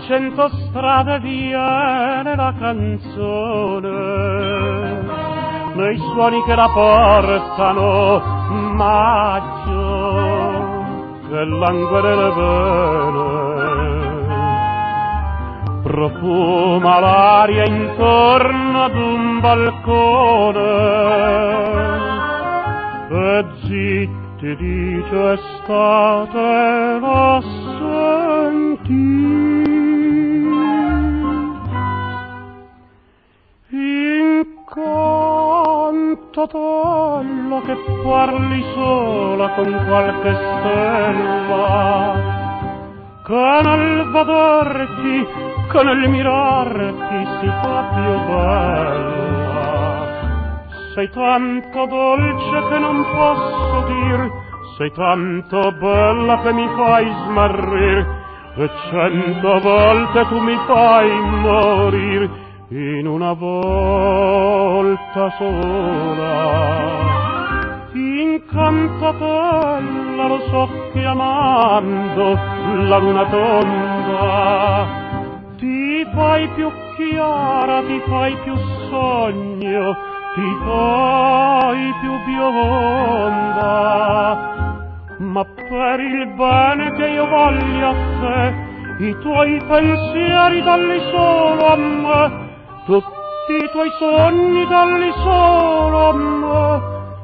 100 strade viene la canzone, nei suoni che la portano, maggio che langue nelle vene, profuma l'aria intorno ad un balcone, e zitti dice estate la senti. Incantatello che parli sola con qualche stella, che nel vederti, che nel mirarti si fa più bella. Sei tanto dolce che non posso dir, sei tanto bella che mi fai smarrir, e 100 volte tu mi fai morir in una volta sola. Incantatella, lo so chiamando la luna tonda, ti fai più chiara, ti fai più sogno, ti fai più bionda. Ma per il bene che io voglio a te, i tuoi pensieri dalli solo a me, tutti i tuoi sogni dalli solo a me.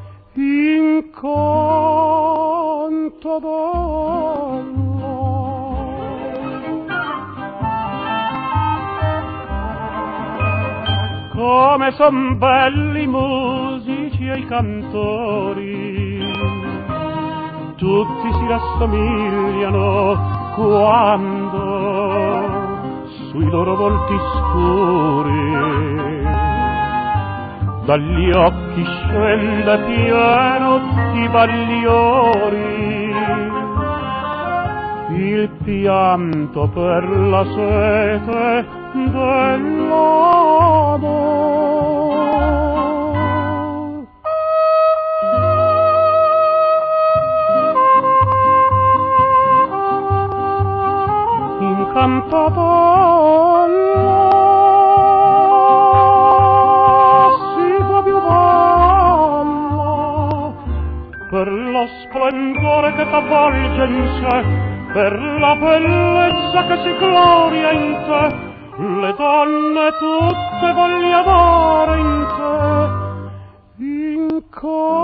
Incanto bella, come son belli i musici e i cantori, tutti si rassomigliano quando sui loro volti scuri dagli occhi scende pieno di bagliori il pianto per la sete dell'amore. Incantatella si fa più bella per lo splendore che t'avvolge in sé, per la bellezza che si gloria in te. Le donne tutte voglio amare in te.